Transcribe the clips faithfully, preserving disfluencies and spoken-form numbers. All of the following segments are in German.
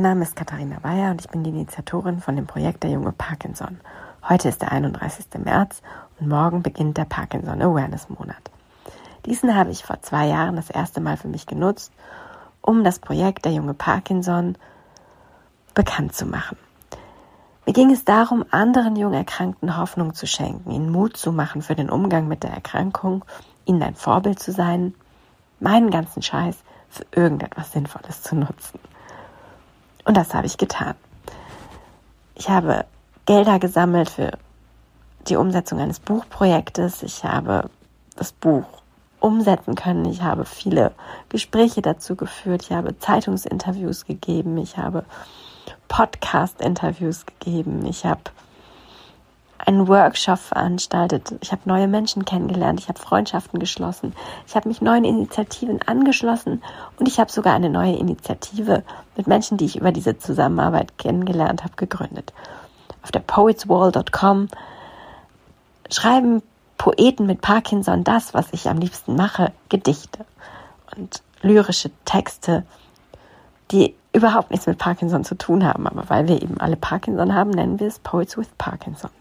Mein Name ist Katharina Weyer und ich bin die Initiatorin von dem Projekt Der junge Parkinson. Heute ist der einunddreißigster März und morgen beginnt der Parkinson Awareness Monat. Diesen habe ich vor zwei Jahren das erste Mal für mich genutzt, um das Projekt Der junge Parkinson bekannt zu machen. Mir ging es darum, anderen jung Erkrankten Hoffnung zu schenken, ihnen Mut zu machen für den Umgang mit der Erkrankung, ihnen ein Vorbild zu sein, meinen ganzen Scheiß für irgendetwas Sinnvolles zu nutzen. Und das habe ich getan. Ich habe Gelder gesammelt für die Umsetzung eines Buchprojektes. Ich habe das Buch umsetzen können. Ich habe viele Gespräche dazu geführt. Ich habe Zeitungsinterviews gegeben. Ich habe Podcast-Interviews gegeben. Ich habe einen Workshop veranstaltet. Ich habe neue Menschen kennengelernt. Ich habe Freundschaften geschlossen. Ich habe mich neuen Initiativen angeschlossen und ich habe sogar eine neue Initiative mit Menschen, die ich über diese Zusammenarbeit kennengelernt habe, gegründet. Auf der poets wall dot com schreiben Poeten mit Parkinson das, was ich am liebsten mache, Gedichte und lyrische Texte, die überhaupt nichts mit Parkinson zu tun haben. Aber weil wir eben alle Parkinson haben, nennen wir es Poets with Parkinson.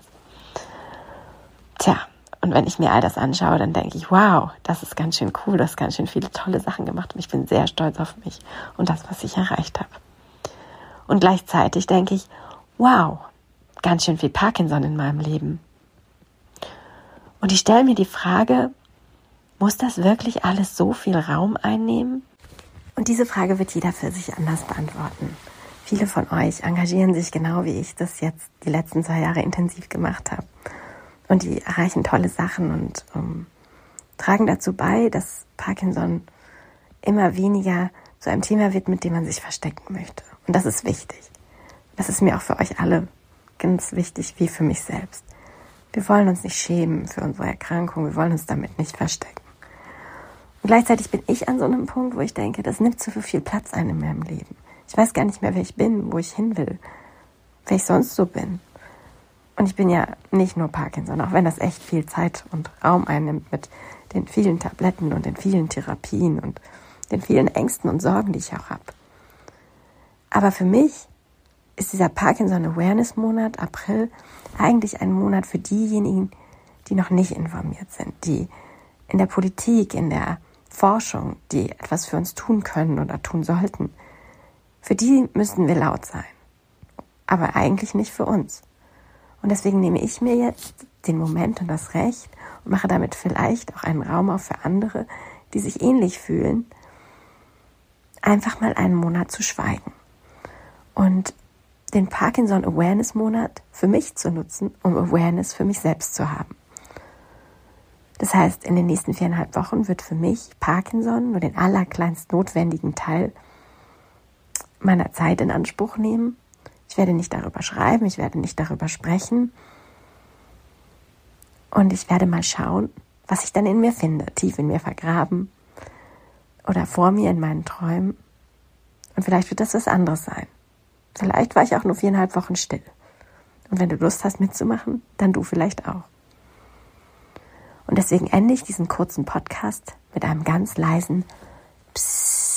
Tja, und wenn ich mir all das anschaue, dann denke ich, wow, das ist ganz schön cool, du hast ganz schön viele tolle Sachen gemacht und ich bin sehr stolz auf mich und das, was ich erreicht habe. Und gleichzeitig denke ich, wow, ganz schön viel Parkinson in meinem Leben. Und ich stelle mir die Frage, muss das wirklich alles so viel Raum einnehmen? Und diese Frage wird jeder für sich anders beantworten. Viele von euch engagieren sich genau wie ich das jetzt die letzten zwei Jahre intensiv gemacht habe. Und die erreichen tolle Sachen und um, tragen dazu bei, dass Parkinson immer weniger zu einem Thema wird, mit dem man sich verstecken möchte. Und das ist wichtig. Das ist mir auch für euch alle ganz wichtig, wie für mich selbst. Wir wollen uns nicht schämen für unsere Erkrankung, wir wollen uns damit nicht verstecken. Und gleichzeitig bin ich an so einem Punkt, wo ich denke, das nimmt zu viel Platz ein in meinem Leben. Ich weiß gar nicht mehr, wer ich bin, wo ich hin will, wer ich sonst so bin. Und ich bin ja nicht nur Parkinson, auch wenn das echt viel Zeit und Raum einnimmt mit den vielen Tabletten und den vielen Therapien und den vielen Ängsten und Sorgen, die ich auch habe. Aber für mich ist dieser Parkinson Awareness Monat, April, eigentlich ein Monat für diejenigen, die noch nicht informiert sind, die in der Politik, in der Forschung, die etwas für uns tun können oder tun sollten. Für die müssen wir laut sein, aber eigentlich nicht für uns. Und deswegen nehme ich mir jetzt den Moment und das Recht und mache damit vielleicht auch einen Raum auf für andere, die sich ähnlich fühlen, einfach mal einen Monat zu schweigen. Und den Parkinson Awareness Monat für mich zu nutzen, um Awareness für mich selbst zu haben. Das heißt, in den nächsten viereinhalb Wochen wird für mich Parkinson nur den allerkleinst notwendigen Teil meiner Zeit in Anspruch nehmen. Ich werde nicht darüber schreiben, ich werde nicht darüber sprechen. Und ich werde mal schauen, was ich dann in mir finde, tief in mir vergraben oder vor mir in meinen Träumen. Und vielleicht wird das was anderes sein. Vielleicht war ich auch nur viereinhalb Wochen still. Und wenn du Lust hast mitzumachen, dann du vielleicht auch. Und deswegen ende ich diesen kurzen Podcast mit einem ganz leisen Psst.